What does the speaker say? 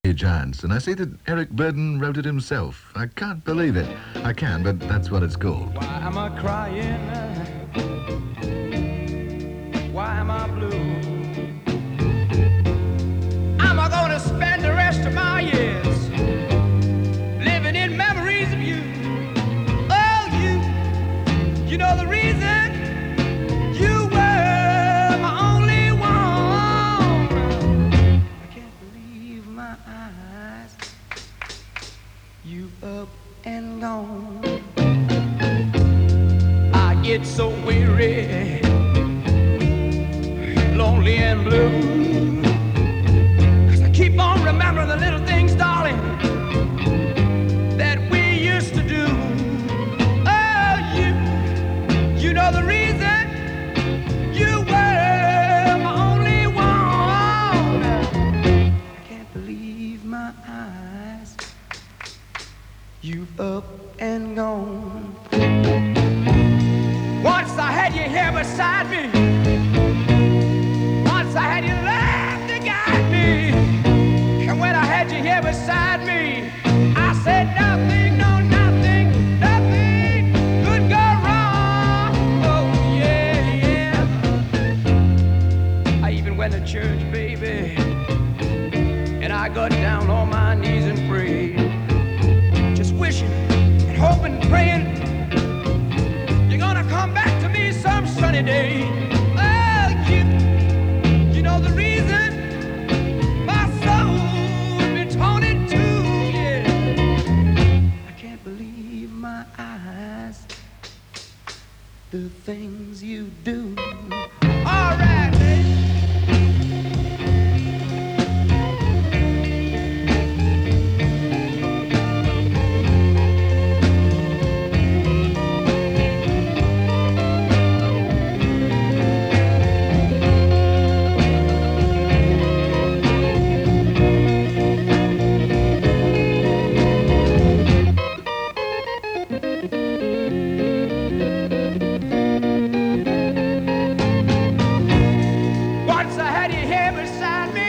Giants, and I see that Eric Burden wrote it himself. I can't believe it. I can, but that's what it's called. Why am I crying? Why am I blue? Am I gonna spend the rest of my years living in memories of you? Oh, you know the reason? You were my only one. I can't believe my eyes. You up and gone. I get so weary, lonely and blue, 'cause I keep on remembering the little things, darling, that we used to do. Oh, you know the reason? You were my only one. I can't believe my eyes. You up and gone. Once I had you here beside me. Once I had you love to guide me. And when I had you here beside me, I said nothing, no nothing, nothing could go wrong. Oh yeah, yeah. I even went to church, baby, and I got down on my knees and prayed, just wishing and hoping and praying you're gonna come back to me some sunny day. Oh, you know the reason my soul's been torn in two, yeah. I can't believe my eyes, the things you do. All right, baby. Once I had you here beside me.